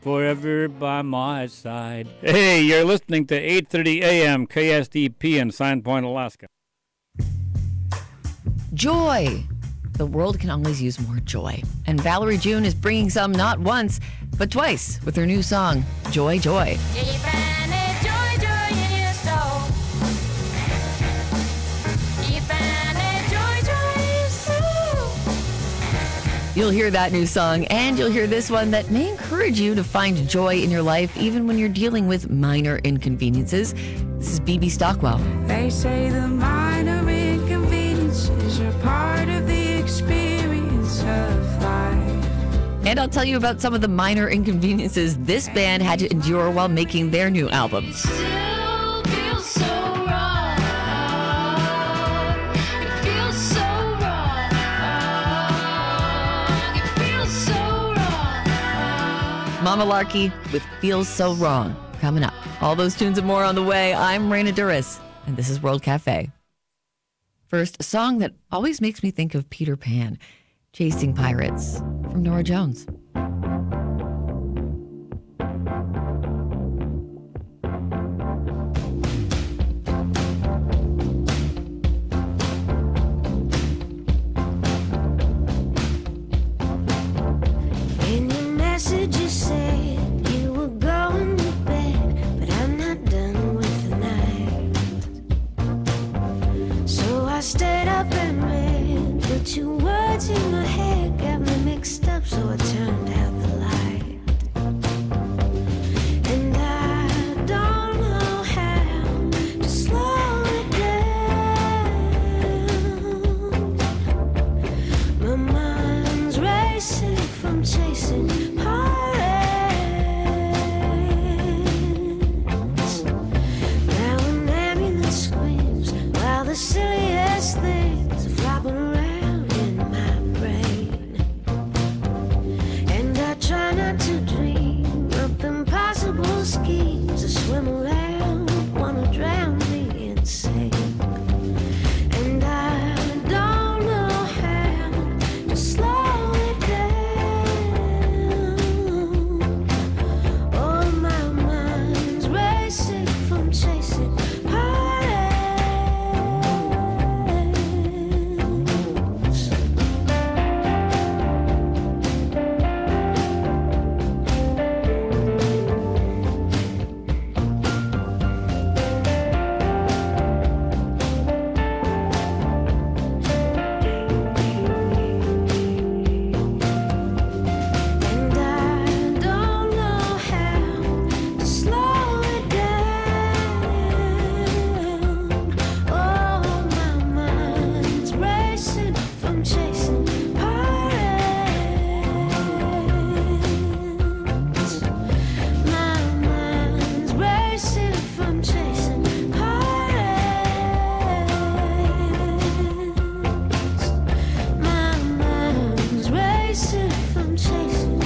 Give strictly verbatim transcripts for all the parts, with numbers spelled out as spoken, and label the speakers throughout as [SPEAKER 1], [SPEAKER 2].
[SPEAKER 1] forever by my side. Hey, you're listening to eight thirty A M K S D P in Sandpoint, Alaska.
[SPEAKER 2] Joy. The world can always use more joy. And Valerie June is bringing some not once, but twice with her new song, Joy, Joy. You'll hear that new song, and you'll hear this one that may encourage you to find joy in your life, even when you're dealing with minor inconveniences. This is B B Stockwell.
[SPEAKER 3] They say the minor inconveniences are part of the experience of life.
[SPEAKER 2] And I'll tell you about some of the minor inconveniences this band had to endure while making their new album. Mama Larky with Feels So Wrong coming up. All those tunes and more on the way. I'm Raina Duras, and this is World Cafe. First, a song that always makes me think of Peter Pan, Chasing Pirates, from Norah Jones.
[SPEAKER 3] In your message you said you were going to bed, but I'm not done with the night. So I stayed up and read, but your words in my head got me mixed up, so I turned out the light. And I don't know how to slow it down. My mind's racing from chasing pirates. Now an ambulance screams while the silliest things are flopping around in my brain. And I try not to dream up impossible schemes that swim around, wanna drown me insane. And I don't know how to slow it down. Oh, my mind's racing from chasing pirates. And I don't know how to slow it down. Oh, my mind's racing from chasing pirates. My mind's racing from chasing pirates. My mind's racing from chasing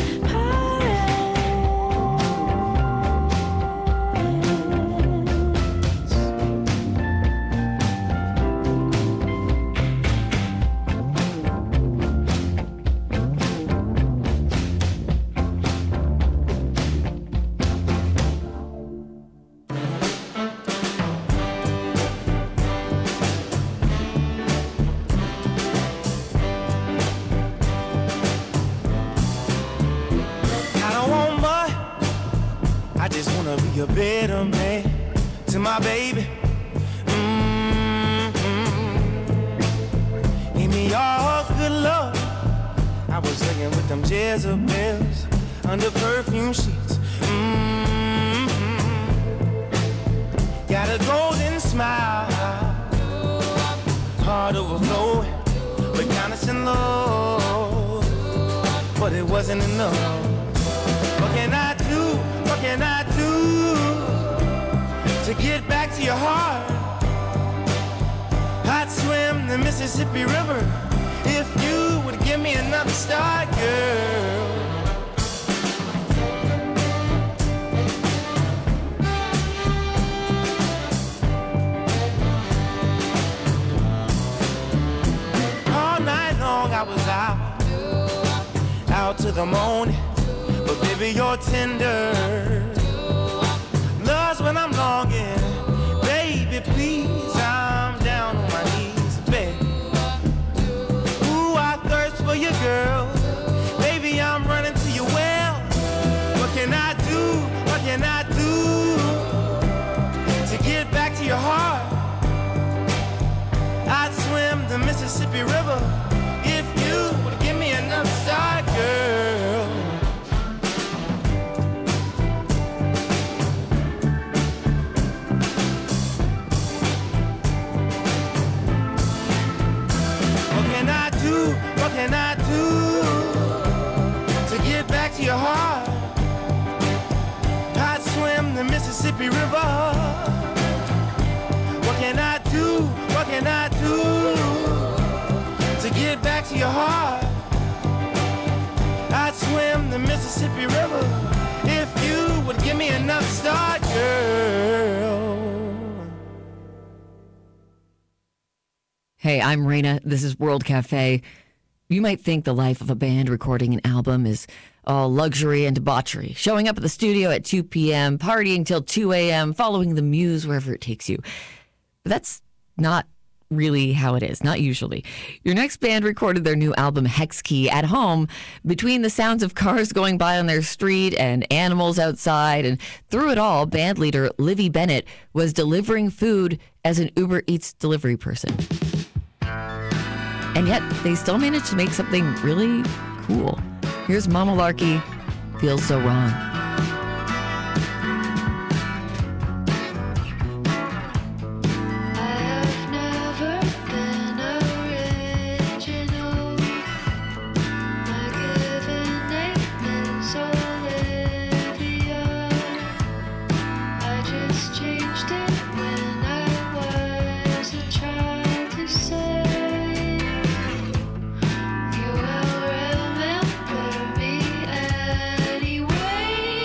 [SPEAKER 4] I don't want much, I just wanna be a better man to my baby. Mm-hmm. Give me all good love. I was looking with them Jezebels under perfume sheets. Mm-hmm. Got a golden smile, heart overflowing, but kindness and love, but it wasn't enough. What can I do? What can I do to get back to your heart? I'd swim the Mississippi River if you would give me another start, girl. All night long I was out, out to the morning, but baby baby, you're tender. Love's when I'm longing. Baby, please, I'm down on my knees, baby. Ooh, I thirst for you, girl. Baby, I'm running to your well. What can I do? What can I do to get back to your heart? I'd swim the Mississippi River if you would give me enough start, girl. What can I do? What can I do to get back to your heart? I'd swim the Mississippi River. What can I do? What can I do to get back to your heart? I'd swim the Mississippi River if you would give me enough start, girl.
[SPEAKER 2] Hey, I'm Raina. This is World Cafe. You might think the life of a band recording an album is all luxury and debauchery, showing up at the studio at two p.m., partying till two a.m., following the muse wherever it takes you. But that's not really how it is, not usually. Your next band recorded their new album Hex Key at home between the sounds of cars going by on their street and animals outside. And through it all, band leader Livy Bennett was delivering food as an Uber Eats delivery person. And yet, they still managed to make something really cool. Here's Mama Larky, Feels So Wrong.
[SPEAKER 3] You will remember me anyway.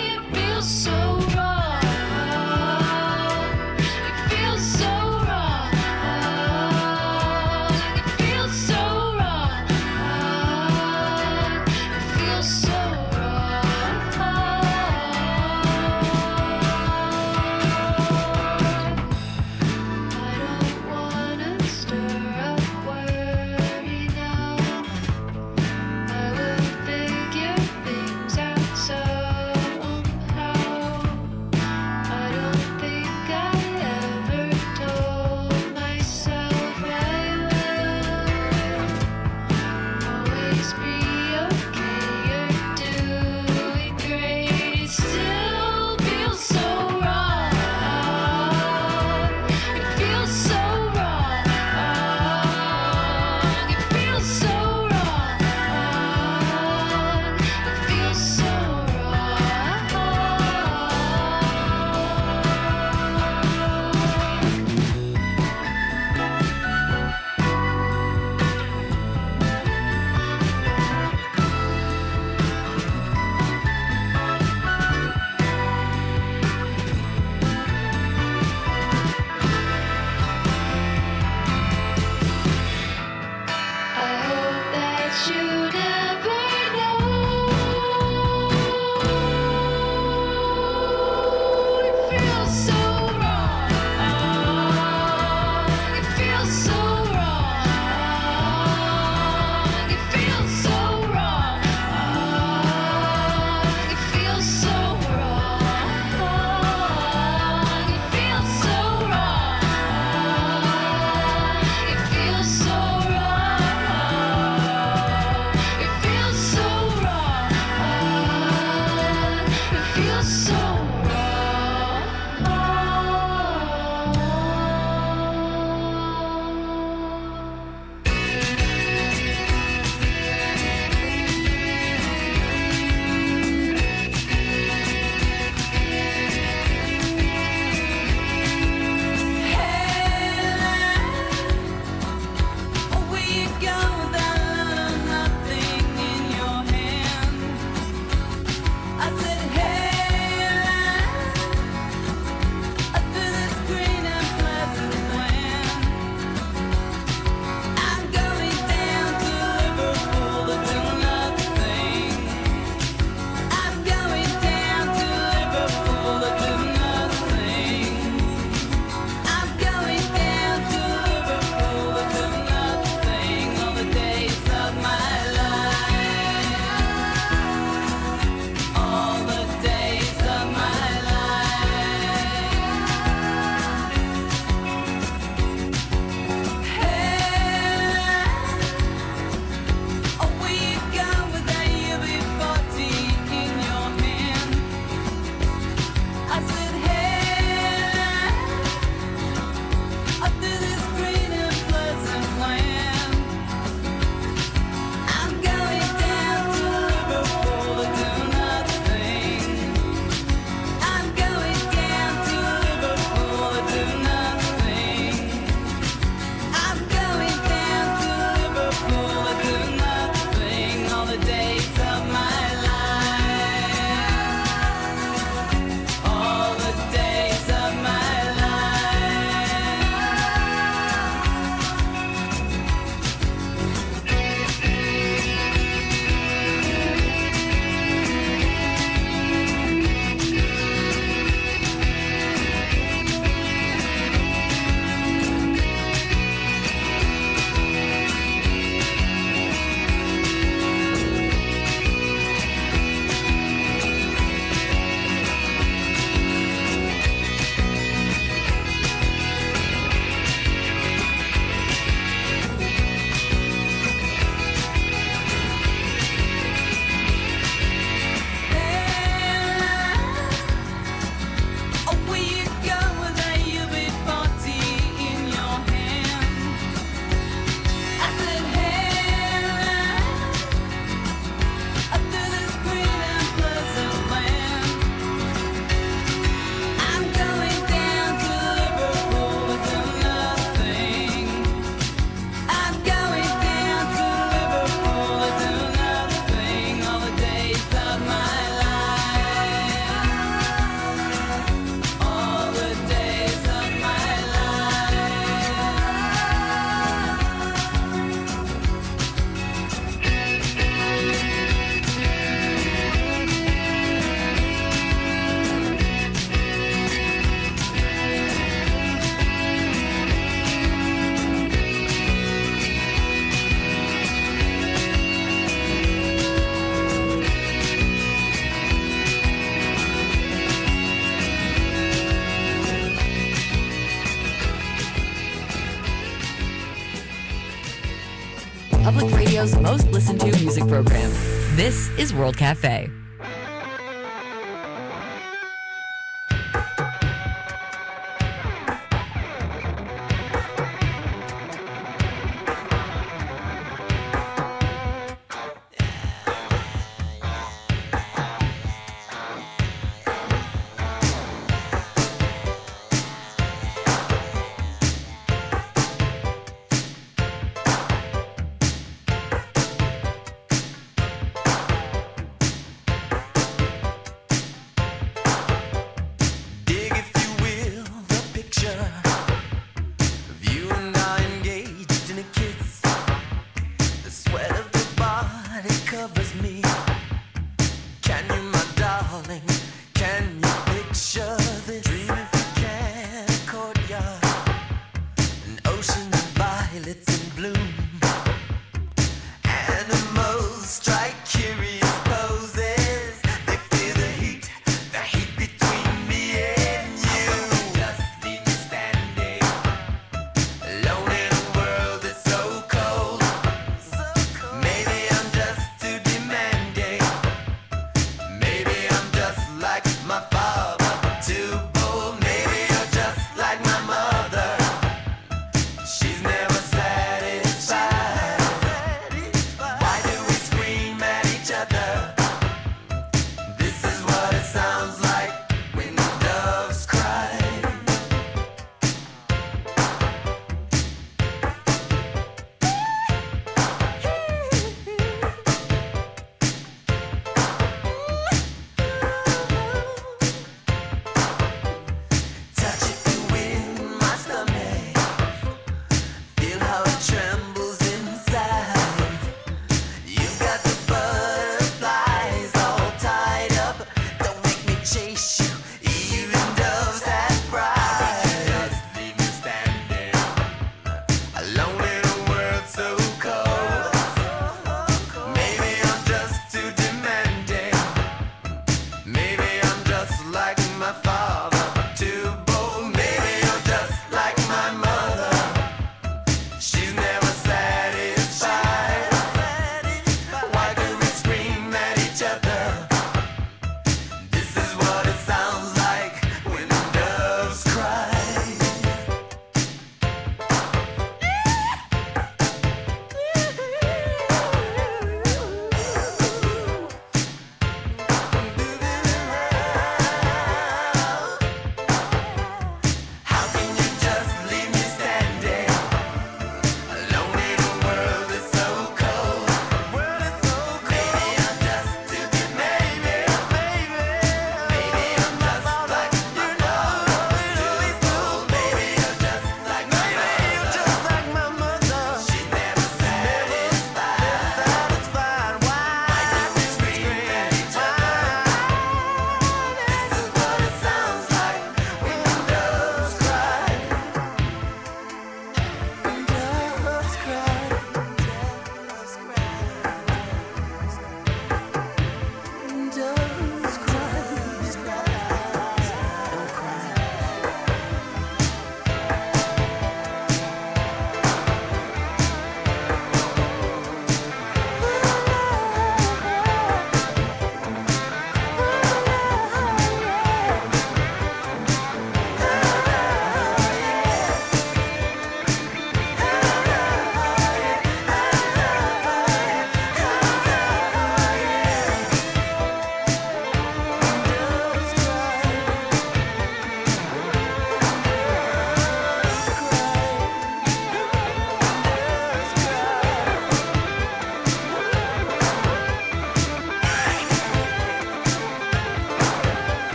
[SPEAKER 2] radio's most listened to music program. This is World Cafe.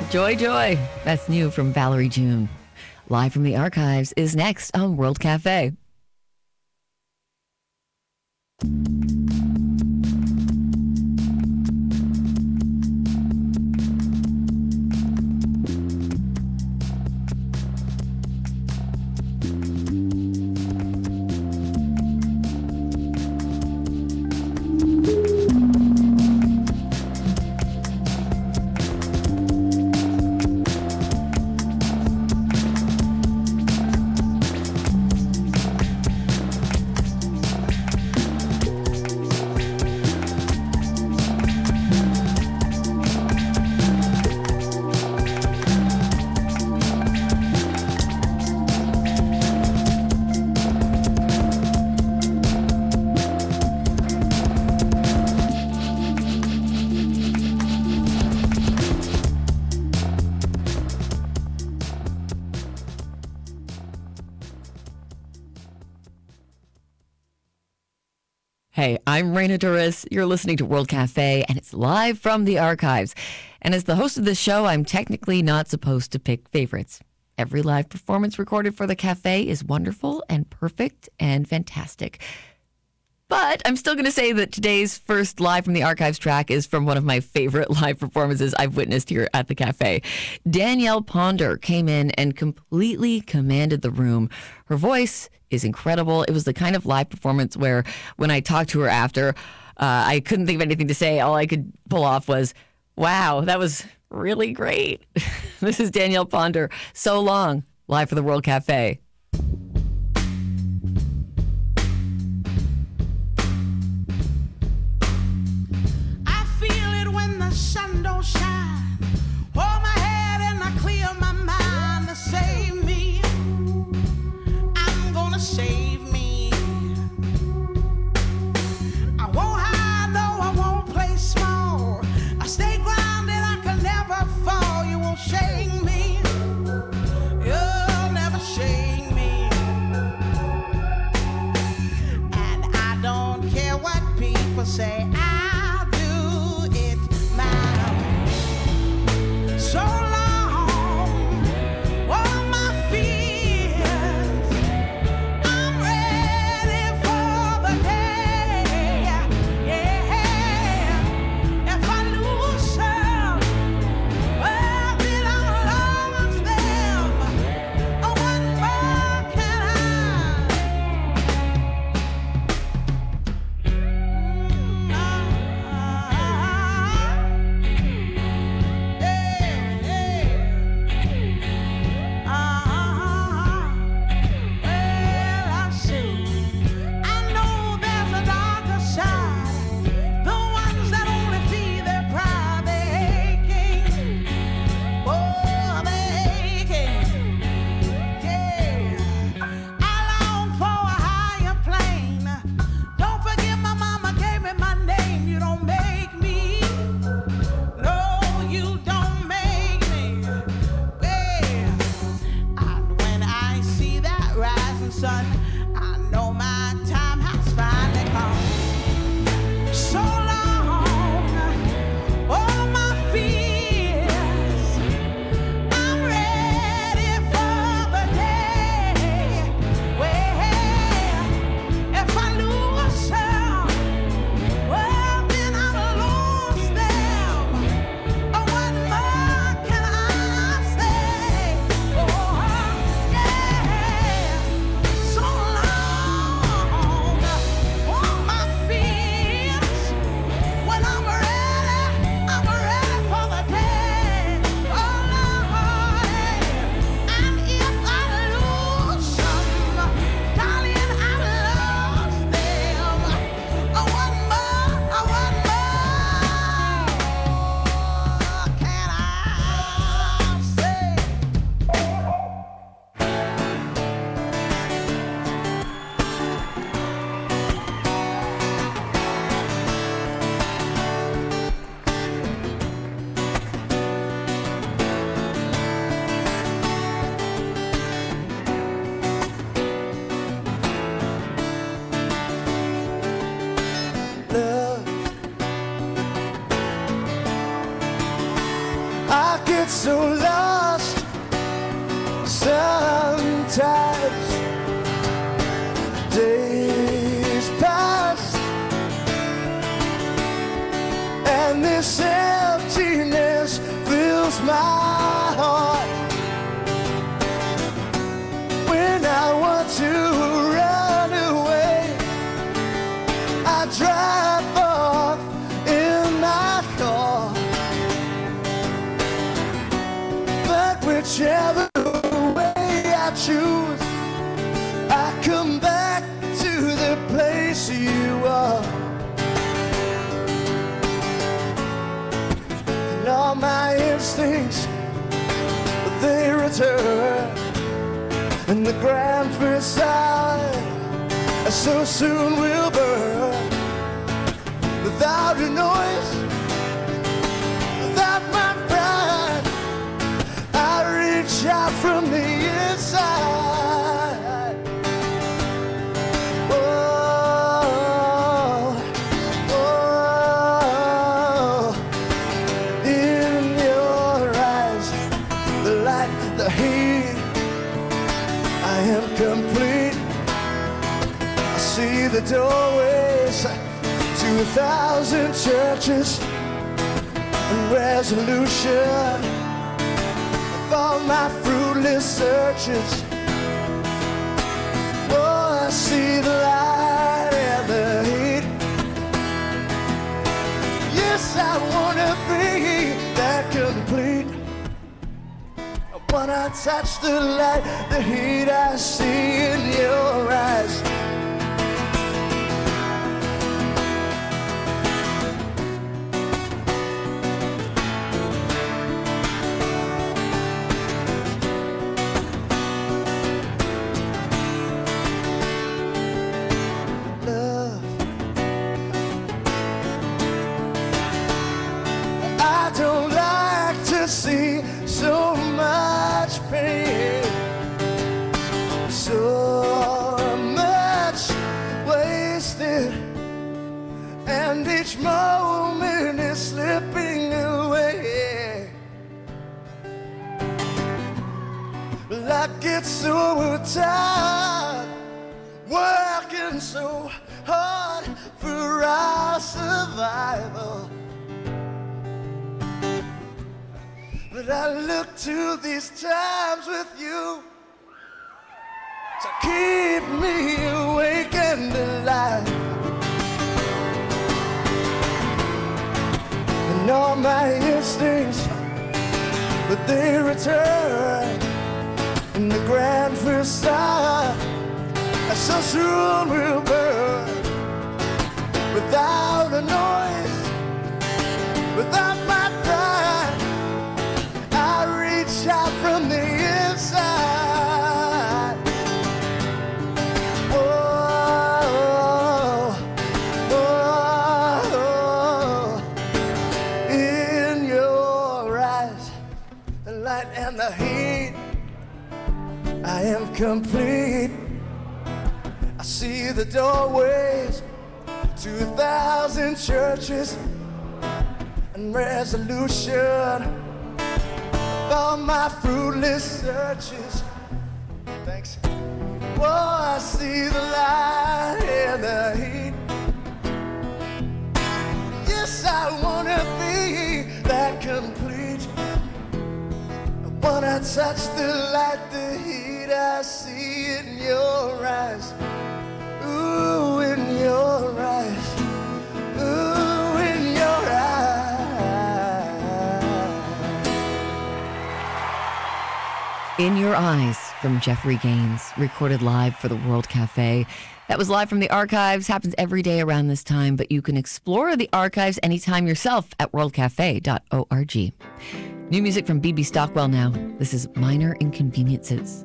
[SPEAKER 2] Joy, Joy. That's new from Valerie June. Live from the archives is next on World Cafe. Hey, I'm Raina Duris. You're listening to World Cafe, and it's live from the archives. And as the host of this show, I'm technically not supposed to pick favorites. Every live performance recorded for the cafe is wonderful and perfect and fantastic. But I'm still going to say that today's first live from the archives track is from one of my favorite live performances I've witnessed here at the cafe. Danielle Ponder came in and completely commanded the room. Her voice is incredible. It was the kind of live performance where when I talked to her after, uh, I couldn't think of anything to say. All I could pull off was, wow, that was really great. This is Danielle Ponder. So Long, live for the World Cafe.
[SPEAKER 5] I feel it when the sun don't shine. Hold my head and I clear my mind to save me. I'm gonna save me. I won't hide, no, I won't play small. I stay grounded, I can never fall. You won't shake me. You'll never shake me. And I don't care what people say. I'll do it my way. So long, all my fears. I'm ready for the day. Yeah. If I lose some, well, then I'll lose them. Oh, what more can Don't forget my mama gave me my name. You don't make me. No, you don't make me. Yeah. And when I see that rising sun, I know my time has finally come. So long, all my fears. I'm ready for the day. Well, if I lose some, well, then I've lost them. Oh, what more can I say? Oh, yeah. So long.
[SPEAKER 4] so lost sometimes. Days pass and this emptiness fills my heart. When I want to run away, I drive off in my car. But whichever way I choose, I come back to the place you are. And all my instincts, they return. And the grand facade so soon will burn. Without a noise, without my pride, I reach out from the inside. Oh, oh, in your eyes, the light, the heat, I am complete. I see the doorways to a thousand churches and resolution of all my fruitless searches. Oh, I see the light and the heat. Yes, I wanna be that complete. When I touch the light, the heat I see in your eyes. Love, I don't like to see so much pain, so much wasted, and each moment is slipping away. Well, I get so tired, working so hard for our survival. But I look to these times with you to keep me awake and alive. And all my instincts, but they return in the grand facade. So soon will burn without a noise, without my pride. I reach out from the inside. Oh, oh, oh, in your eyes, the light and the heat, I am complete. I see the doorways to a thousand churches and resolution. All my fruitless searches. Thanks. Oh, I see the light and the heat. Yes, I wanna be that complete. When I touch the light, the heat I see in your eyes. Ooh, in your eyes. Ooh, in your eyes.
[SPEAKER 2] In Your Eyes from Jeffrey Gaines, recorded live for the World Cafe. That was live from the archives, happens every day around this time, but you can explore the archives anytime yourself at world cafe dot org. New music from B B Stockwell now. This is Minor Inconveniences.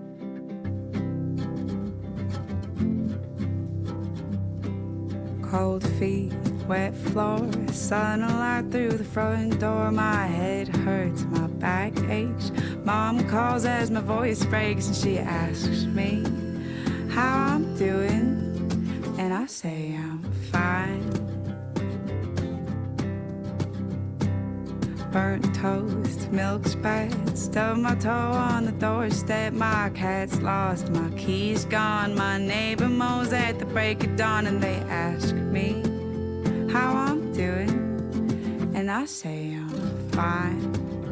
[SPEAKER 6] Cold feet, wet floor, sunlight through the front door. My head hurts, my back aches. Mom calls as my voice breaks and she asks me how I'm doing, and I say I'm fine. burnt toast, milk's bad. Stubbed my toe on the doorstep, my cat's lost, my key's gone. My neighbor mows at the break of dawn, and they ask me how I'm doing, and I say I'm fine.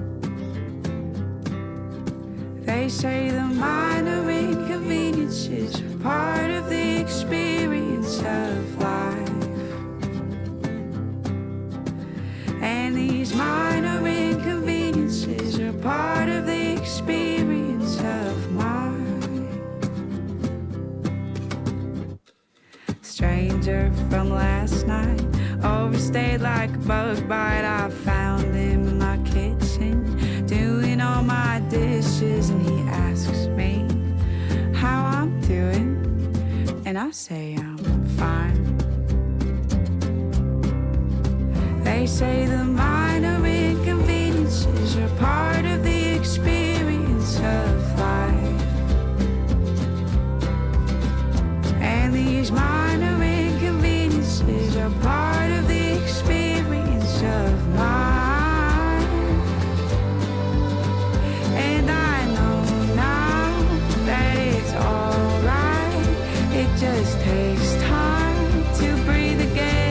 [SPEAKER 6] They say the minor inconveniences are part of the experience of life. And these minor inconveniences are part of the experience of mine. Stranger from last night, overstayed like a bug bite. I found him in my kitchen, doing all my dishes, and he asks me how I'm doing, and I say I'm fine. They say the minor inconveniences are part of the experience of life. And these minor inconveniences are part of the experience of mine. And I know now that it's alright. It just takes time to breathe again.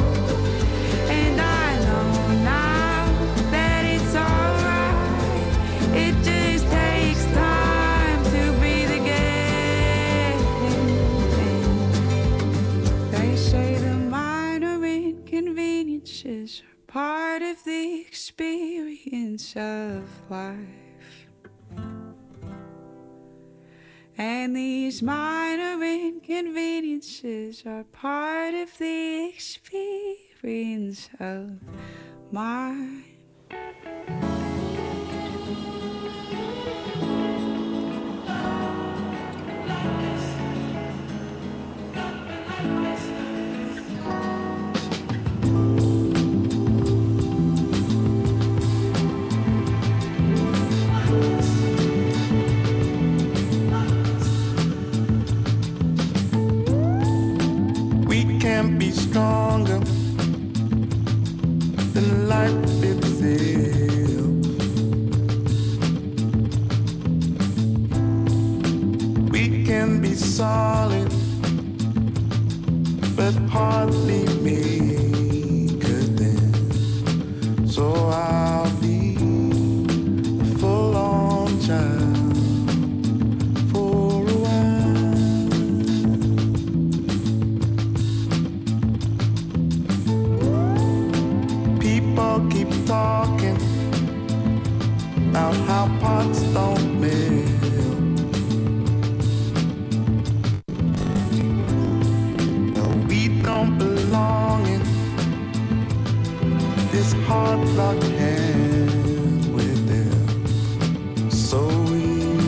[SPEAKER 6] Part of the experience of life. And these minor inconveniences are part of the experience of mine.
[SPEAKER 4] Be stronger than life itself. We can be solid, but hardly make a dent. So I'll be a full-on child. Keep talking about how pots don't melt. No, we don't belong in this hard rock hand with them. So we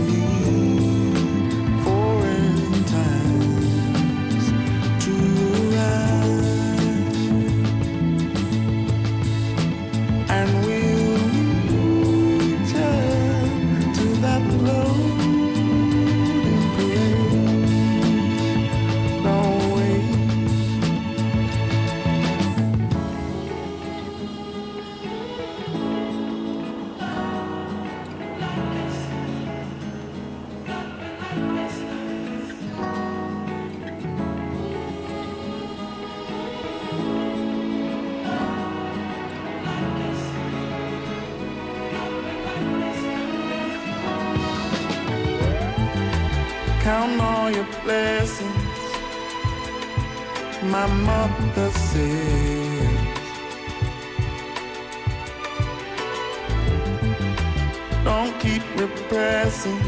[SPEAKER 4] need foreign times to arrive. And we'll return to that floating parade. Don't wait. Count all your blessings, my mother says. Don't keep repressing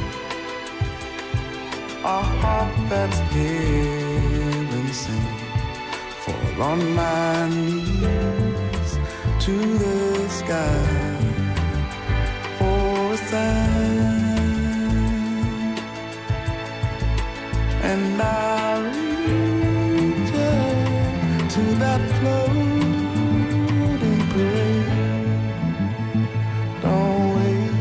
[SPEAKER 4] a heart that's heaven sent. Fall on my knees to the sky for a sign. And I'll return to that floating parade. Don't wait.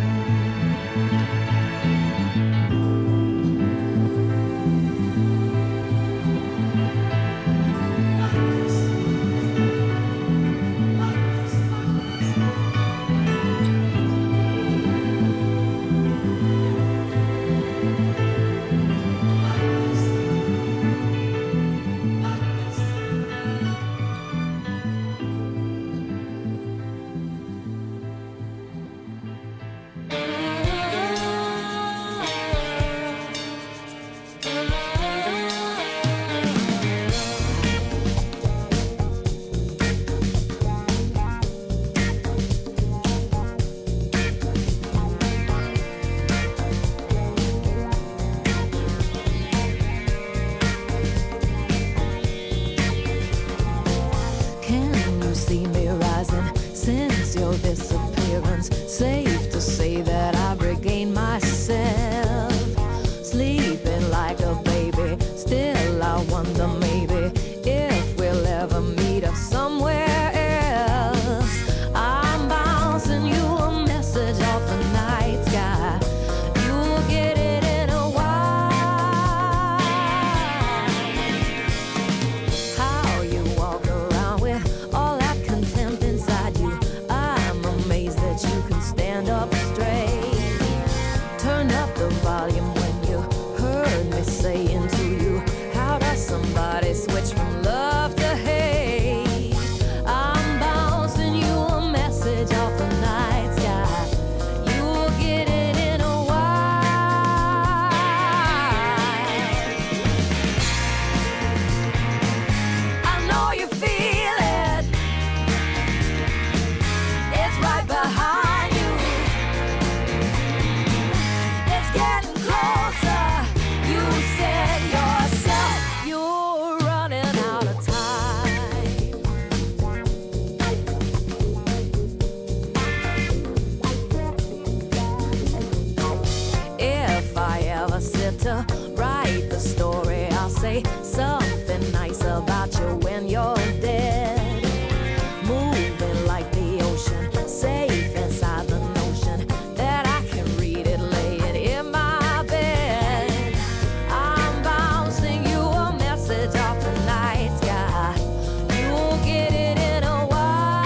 [SPEAKER 3] say something nice about you when you're dead. Moving like the ocean, safe inside the notion that I can read it, lay it in my bed. I'm bouncing you a message off the night sky. You'll get it in a while.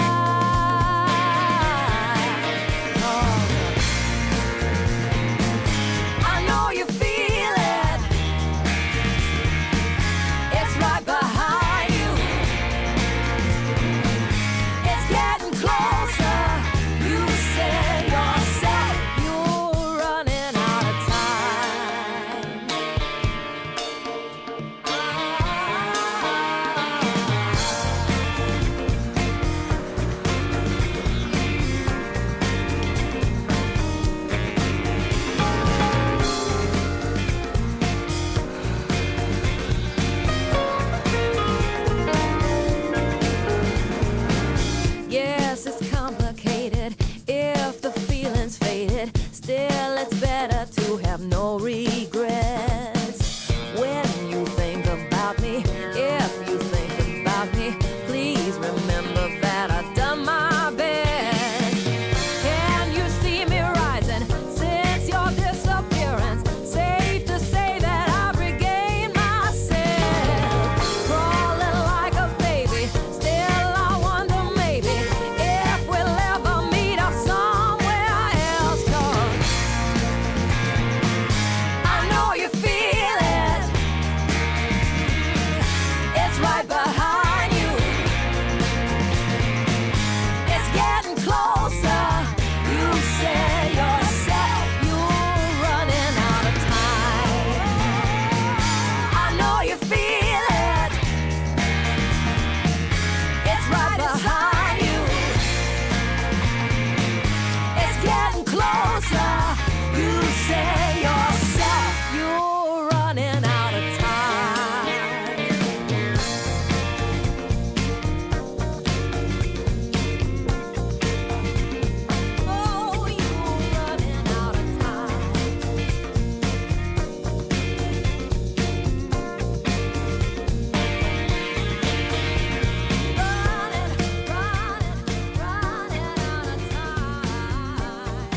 [SPEAKER 3] Oh, I know you feel it. It's right behind you. It's getting closer. You said yourself you're running out of time. Yes, it's complicated if the feeling's faded. Still, it's better to have no regrets. When you think about me, if you think about me, please remember that I've done my best. Can you see me rising since your disappearance? Safe to say that I've regained myself. Crawling like a baby, still I wonder maybe if we'll ever meet up somewhere else. 'Cause I know you feel it. It's right behind you. It's getting closer. You said yourself you're running out of time. I know you feel it. It's right behind you. It's getting closer. You say yourself you're running out of time. Oh, you're running out of time. Running, running, running out of time.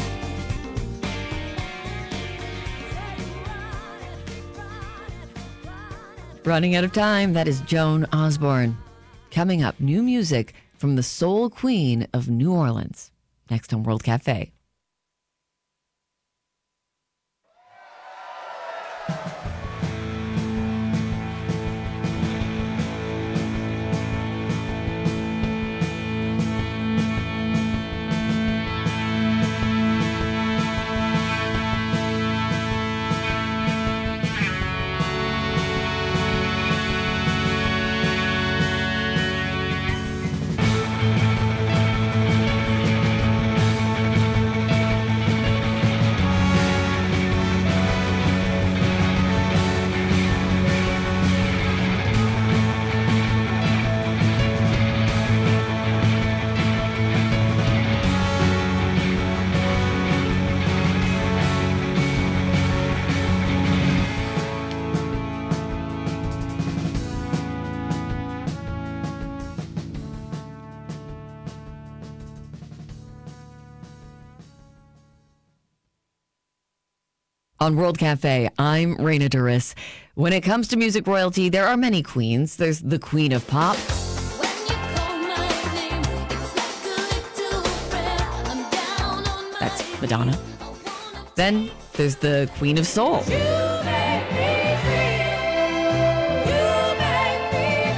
[SPEAKER 2] Running out of time. That is Joan Osborne. Coming up, new music from the Soul Queen of New Orleans. Next on World Cafe. On World Cafe, I'm Raina Duris. When it comes to music royalty, there are many queens. There's the Queen of Pop.
[SPEAKER 3] When you call my name, it's like a little prayer. I'm down on my
[SPEAKER 2] That's Madonna. Then there's the Queen of Soul.
[SPEAKER 3] You make me feel. You make me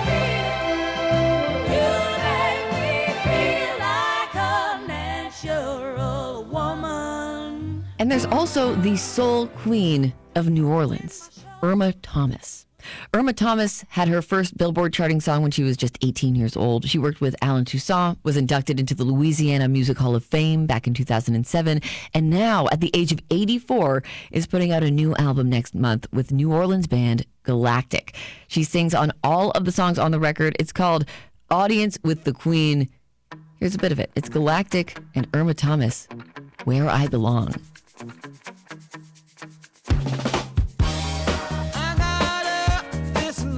[SPEAKER 3] feel. You make me feel like a natural woman.
[SPEAKER 2] And there's also the Soul Queen of New Orleans, Irma Thomas. Irma Thomas had her first Billboard charting song when she was just eighteen years old. She worked with Alan Toussaint, was inducted into the Louisiana Music Hall of Fame back in two thousand seven, and now, at the age of eighty-four, is putting out a new album next month with New Orleans band Galactic. She sings on all of the songs on the record. It's called Audience with the Queen. Here's a bit of it. It's Galactic and Irma Thomas, Where I Belong.
[SPEAKER 4] I got up this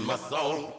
[SPEAKER 7] my soul.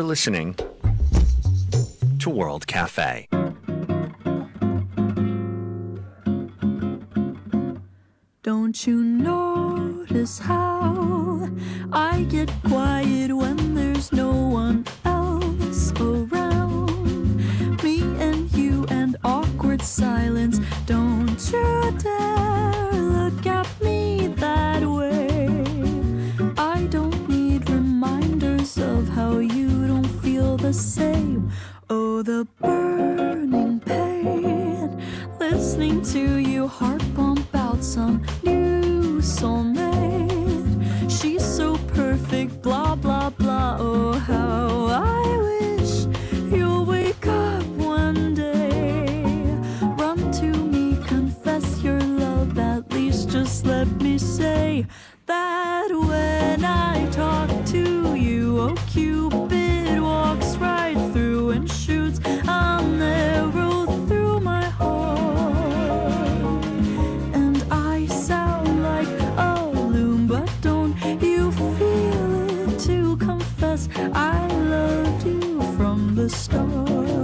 [SPEAKER 7] listening to World Cafe.
[SPEAKER 8] Don't you notice how I get quiet when there's no one else around? Me and you and awkward silence. Don't you dare look at me that way. I don't need reminders of how you don't feel the same. Oh, the burning pain, listening to you heart pump out some new soulmate. She's so perfect, blah, blah, blah. Oh, how I wish you'll wake up one day. Run to me, confess your love, at least just let me say that when I talk to you, oh, Cupid walks right through and shoots an arrow through my heart. And I sound like a loon, but don't you feel it to confess I loved you from the start.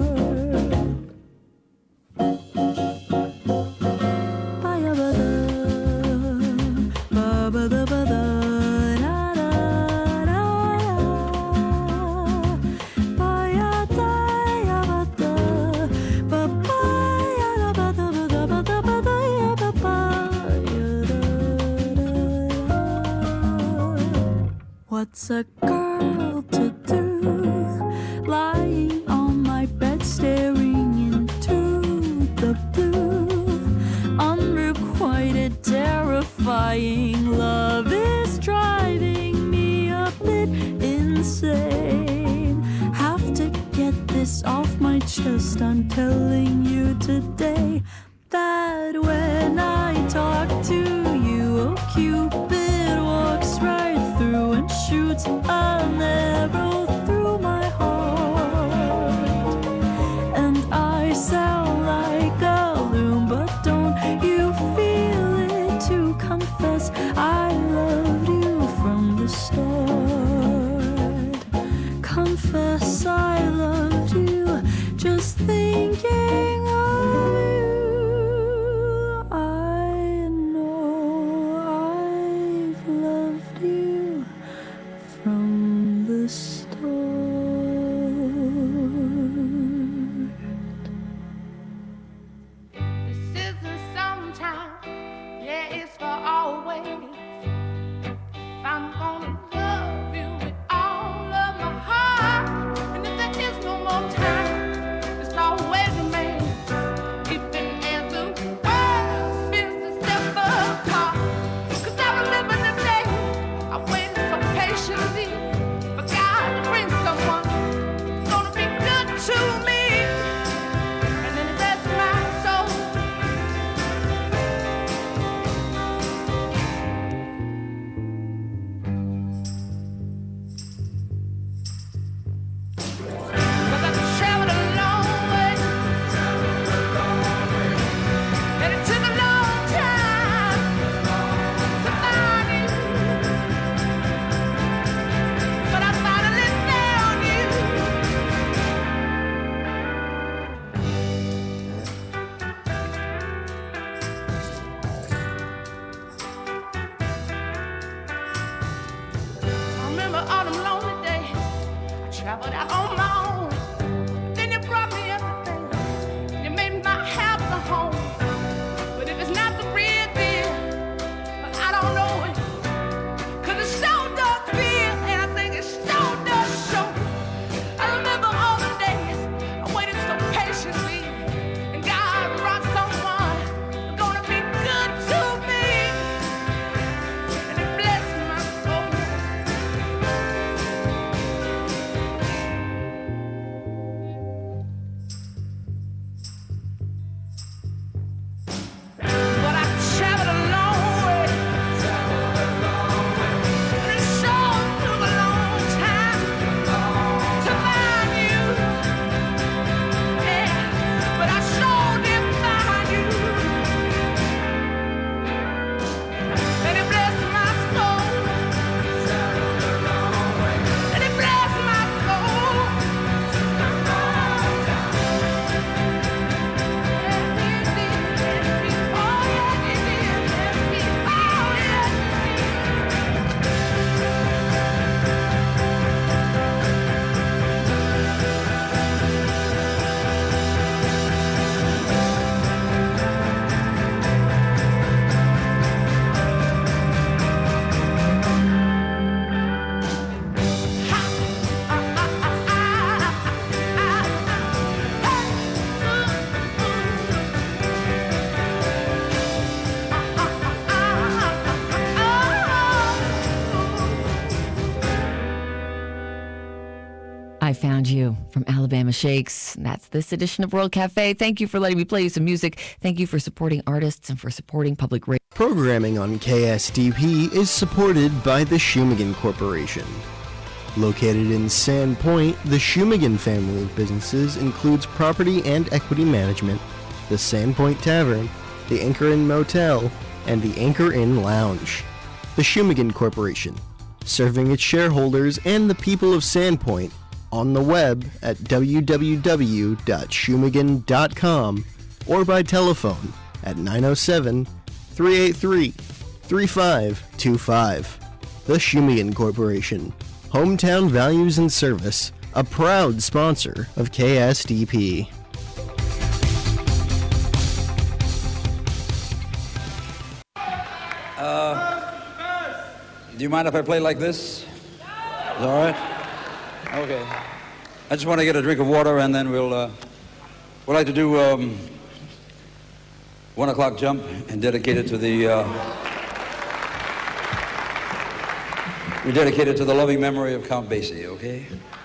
[SPEAKER 8] What's a girl to do, lying on my bed staring into the blue? Unrequited, terrifying love is driving me a bit insane. Have to get this off my chest, I'm telling you today that when I talk to you, oh, Cupid walks right through and shoots an arrow through my heart. And I sound like a loon, but don't you feel it to confess I loved you from the start. Confess I loved you, just thinking of you. I know I've loved you from the start.
[SPEAKER 5] This isn't sometime, yeah, it's for always. I'm gonna love you with all of my heart. And if there is no more time, it's always a man.
[SPEAKER 2] Found You from Alabama Shakes. And that's this edition of World Cafe. Thank you for letting me play you some music. Thank you for supporting artists and for supporting public radio.
[SPEAKER 9] Programming on K S D P is supported by the Shumagan Corporation. Located in Sand Point, the Shumagan family of businesses includes property and equity management, the Sand Point Tavern, the Anchor Inn Motel, and the Anchor Inn Lounge. The Shumagan Corporation, serving its shareholders and the people of Sandpoint on the web at w w w dot shumagan dot com or by telephone at nine oh seven, three eight three, three five two five. The Shumagan Corporation, hometown values and service, a proud sponsor of K S D P.
[SPEAKER 10] Do you mind if I play like this? Is that all right? Okay. I just want to get a drink of water, and then we'll, uh, we'd like to do um, one o'clock jump and dedicate it to the, uh, we dedicate it to the loving memory of Count Basie, okay?